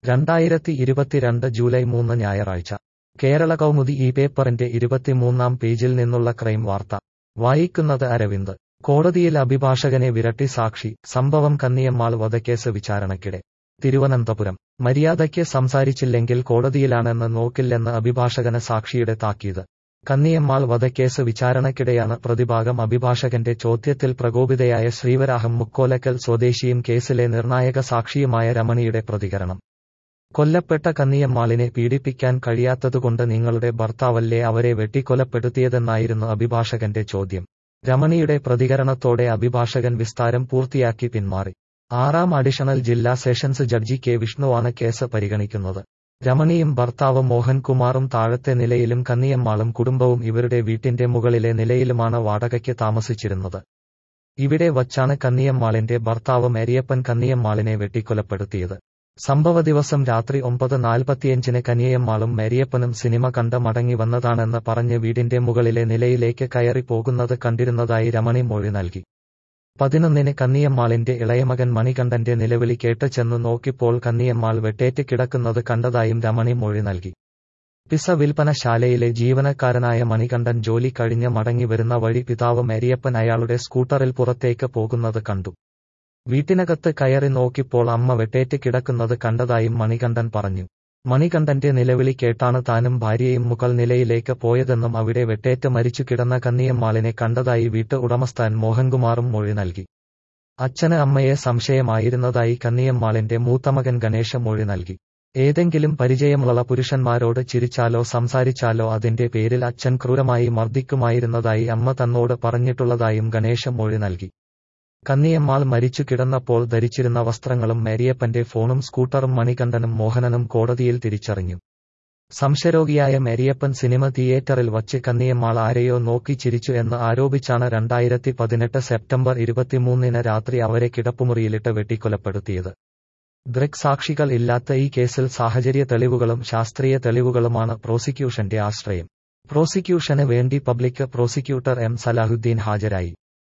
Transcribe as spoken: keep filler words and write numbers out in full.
രണ്ടായിരത്തി ഇരുപത്തിരണ്ട് ജൂലൈ മൂന്ന് ഞായറാഴ്ച കേരള കൗമുദി ഈ പേപ്പറിന്റെ ഇരുപത്തിമൂന്നാം പേജിൽ നിന്നുള്ള ക്രൈം വാർത്ത വായിക്കുന്നത് അരവിന്ദ്. കോടതിയിൽ അഭിഭാഷകനെ വിരട്ടി സാക്ഷി, സംഭവം കന്നിയമ്മാൾ വധക്കേസ് വിചാരണയ്ക്കിടെ. തിരുവനന്തപുരം. മര്യാദയ്ക്ക് സംസാരിച്ചില്ലെങ്കിൽ കോടതിയിലാണെന്ന് നോക്കില്ലെന്ന് അഭിഭാഷകന് സാക്ഷിയുടെ താക്കീത്. കന്നിയമ്മാൾ വധക്കേസ് വിചാരണയ്ക്കിടെയാണ് പ്രതിഭാഗം അഭിഭാഷകന്റെ ചോദ്യത്തിൽ പ്രകോപിതയായ ശ്രീവരാഹം മുക്കോലക്കൽ സ്വദേശിയും കേസിലെ നിർണായക സാക്ഷിയുമായ രമണിയുടെ പ്രതികരണം. കൊല്ലപ്പെട്ട കന്നിയമ്മാളിനെ പീഡിപ്പിക്കാൻ കഴിയാത്തതുകൊണ്ട് നിങ്ങളുടെ ഭർത്താവല്ലേ അവരെ വെട്ടിക്കൊലപ്പെടുത്തിയതെന്നായിരുന്നു അഭിഭാഷകന്റെ ചോദ്യം. രമണിയുടെ പ്രതികരണത്തോടെ അഭിഭാഷകൻ വിസ്താരം പൂർത്തിയാക്കി പിന്മാറി. ആറാം അഡീഷണൽ ജില്ലാ സെഷൻസ് ജഡ്ജി കെ വിഷ്ണുവാണ് കേസ് പരിഗണിക്കുന്നത്. രമണിയും ഭർത്താവ് മോഹൻകുമാറും താഴത്തെ നിലയിലും കന്നിയമ്മാളും കുടുംബവും ഇവരുടെ വീട്ടിന്റെ മുകളിലെ നിലയിലുമാണ് വാടകയ്ക്ക് താമസിച്ചിരുന്നത്. ഇവിടെ വച്ചാണ് കന്നിയമ്മാളിന്റെ ഭർത്താവ് മേരിയപ്പൻ കന്നിയമ്മാളിനെ വെട്ടിക്കൊലപ്പെടുത്തിയത്. സംഭവ ദിവസം രാത്രി ഒമ്പത് നാൽപ്പത്തിയഞ്ചിന് കന്നിയമ്മാളും മേരിയപ്പനും സിനിമ കണ്ട് മടങ്ങി വന്നതാണെന്ന് പറഞ്ഞ് വീടിന്റെ മുകളിലെ നിലയിലേക്ക് കയറി പോകുന്നത് കണ്ടിരുന്നതായി രമണി മൊഴി നൽകി. പതിനൊന്നിന് കന്നിയമ്മാളിന്റെ ഇളയമകൻ മണികണ്ഠന്റെ നിലവിളി കേട്ട് ചെന്ന് നോക്കിയപ്പോൾ കന്നിയമ്മാൾ വെട്ടേറ്റ് കിടക്കുന്നത് കണ്ടതായും രമണി മൊഴി നൽകി. പിസ വിൽപ്പനശാലയിലെ ജീവനക്കാരനായ മണികണ്ഠൻ ജോലി കഴിഞ്ഞ് മടങ്ങി വരുന്ന വഴി പിതാവ് മേരിയപ്പൻ അയാളുടെ സ്കൂട്ടറിൽ പുറത്തേക്ക് പോകുന്നത് കണ്ടു. വീട്ടിനകത്ത് കയറി നോക്കിയപ്പോൾ അമ്മ വെട്ടേറ്റ് കിടക്കുന്നത് കണ്ടതായും മണികണ്ഠൻ പറഞ്ഞു. മണികണ്ഠന്റെ നിലവിളി കേട്ടാണ് താനും ഭാര്യയും മുകൾ നിലയിലേക്ക് പോയതെന്നും അവിടെ വെട്ടേറ്റ് മരിച്ചു കിടന്ന കന്നിയമ്മാളിനെ കണ്ടതായി വീട്ട് ഉടമസ്ഥൻ മോഹൻകുമാറും മൊഴി നൽകി. അച്ഛന് അമ്മയെ സംശയമായിരുന്നതായി കന്നിയമ്മാളിന്റെ മൂത്തമകൻ ഗണേശ മൊഴി നൽകി. ഏതെങ്കിലും പരിചയമുള്ള പുരുഷന്മാരോട് ചിരിച്ചാലോ സംസാരിച്ചാലോ അതിന്റെ പേരിൽ അച്ഛൻ ക്രൂരമായി മർദ്ദിക്കുമായിരുന്നതായി അമ്മ തന്നോട് പറഞ്ഞിട്ടുള്ളതായും ഗണേശ മൊഴി നൽകി. കന്നിയമ്മാൾ മരിച്ചു കിടന്നപ്പോൾ ധരിച്ചിരുന്ന വസ്ത്രങ്ങളും മേരിയപ്പന്റെ ഫോണും സ്കൂട്ടറും മണികണ്ഠനും മോഹനനും കോടതിയിൽ തിരിച്ചറിഞ്ഞു. സംശയരോഗിയായ മേരിയപ്പൻ സിനിമ തിയേറ്ററിൽ വച്ച് കന്നിയമ്മാൾ ആരെയോ നോക്കി ചിരിച്ചു എന്ന് ആരോപിച്ചാണ് രണ്ടായിരത്തി പതിനെട്ട് സെപ്റ്റംബർ ഇരുപത്തിമൂന്നിന് രാത്രി അവരെ കിടപ്പുമുറിയിലിട്ട് വെട്ടിക്കൊലപ്പെടുത്തിയത്. ദൃക്സാക്ഷികൾ ഇല്ലാത്ത ഈ കേസിൽ സാഹചര്യ തെളിവുകളും ശാസ്ത്രീയ തെളിവുകളുമാണ് പ്രോസിക്യൂഷന്റെ ആശ്രയം. പ്രോസിക്യൂഷന് വേണ്ടി പബ്ലിക് പ്രോസിക്യൂട്ടർ എം സലാഹുദ്ദീൻ ഹാജരായി.